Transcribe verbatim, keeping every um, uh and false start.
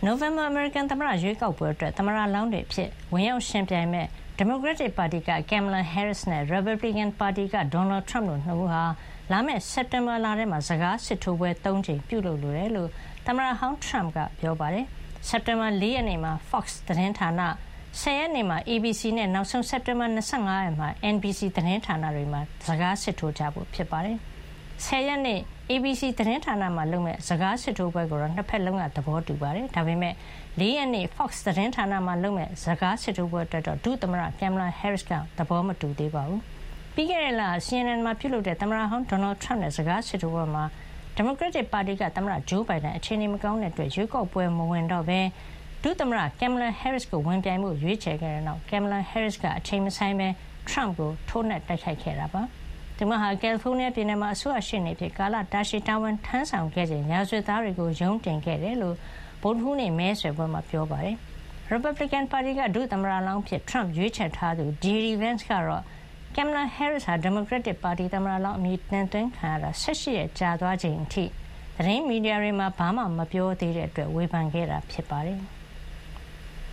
နိုဝင်ဘာအမေရိကန်သမ္မတရွေးကောက်ပွဲအတွက်သမ္မတလောင်းတွေအဖြစ်ဝင်ရောက်ယှဉ်ပြိုင်မယ့်ဒီမိုကရက်တစ်ပါတီက Kamala Harris နဲ့ Republican ပါတီက Donald Trump တို့နှစ်ဦးဟာလာမယ့်စက်တင်ဘာလထဲမှာစကားစစ်ထိုးပွဲသုံးကြိမ်ပြုလုပ်လိုတယ်လို့သမ္မတဟောင်း Trump ကပြောပါတယ်။စက်တင်ဘာ၄ရက်နေ့မှာ Fox သတင်းဌာန၊၁၀ရက်နေ့မှာ A B C နဲ့နောက်ဆုံးစက်တင်ဘာ၂၅ရက်မှာ N B C သတင်းဌာနတွေမှာစကားစစ်ထိုးကြဖို့ဖြစ်ပါတယ်။၁၀ရက်နေ့ A B C သတင်းဌာနမှာလုပ်မဲ့စကားစစ်ထိုးပွဲကိုတော့နှစ်ဖက်လုံးကသဘောတူပါတယ်။ဒါပေမဲ့၄ရက်နေ့ Fox သတင်းဌာနမှာလုပ်မဲ့စကားစစ်ထိုးပွဲအတွက်တော့ဒုသမ္မတ Kamala Harris ကသဘောမတူသေးပါဘူး။ပြီးခဲ့တဲ့လ C N N မှာပြုလုပ်တဲ့သမ္မတဟောင်း Donald Trump နဲ့စကားစစ်ထိုးပွဲမှာဒီမိုကရက်တစ်ပါတီကသမ္မတ Joe Biden အခြေအနေမကောင်းတဲ့အတွက်ရွေးကောက်ပွဲမဝင်တော့ဘဲဒုသမ္မတ Kamala Harris ကိုဝင်ပြိုင်မှုရွေးချယ်ခဲ့တဲ့နောက် Kamala Harris ကအချိန်မဆိုင်ပဲ Trump ကိုထိုးနှက်တိုက်ခိုက်ခဲ့တာပါ။သူမဟာကယ်လီဖိုးနီးယားပြည်နယ်မှာအစိုးရရှေ့နေဖြစ်ကာလတာရှည်တာဝန်ထမ်းဆောင်ခဲ့ချိန်ရာဇဝတ်သားတွေကိုယုံတင်ခဲ့တယ်လို့ဗုဒ္ဓဟူးနေ့မဲဆွယ်ပွဲမှာပြောပါတယ်။ Republican ပါတီကဒုသမ္မတလောင်းဖြစ် Trump ရွေးချယ်ထားသူ J D Vance ကတော့ Kamala Harris ဟာ Democratic ပါတီသမ္မတလောင်းအမည်တင်သွင်းခံရတာ၁၈ရက်ကြာသွားချိန်အထိသတင်းမီဒီယာတွေမှာဘာမှမပြောသေးတဲ့အတွက်ဝေဖန်ခဲ့တာဖြစ်ပါတယ်။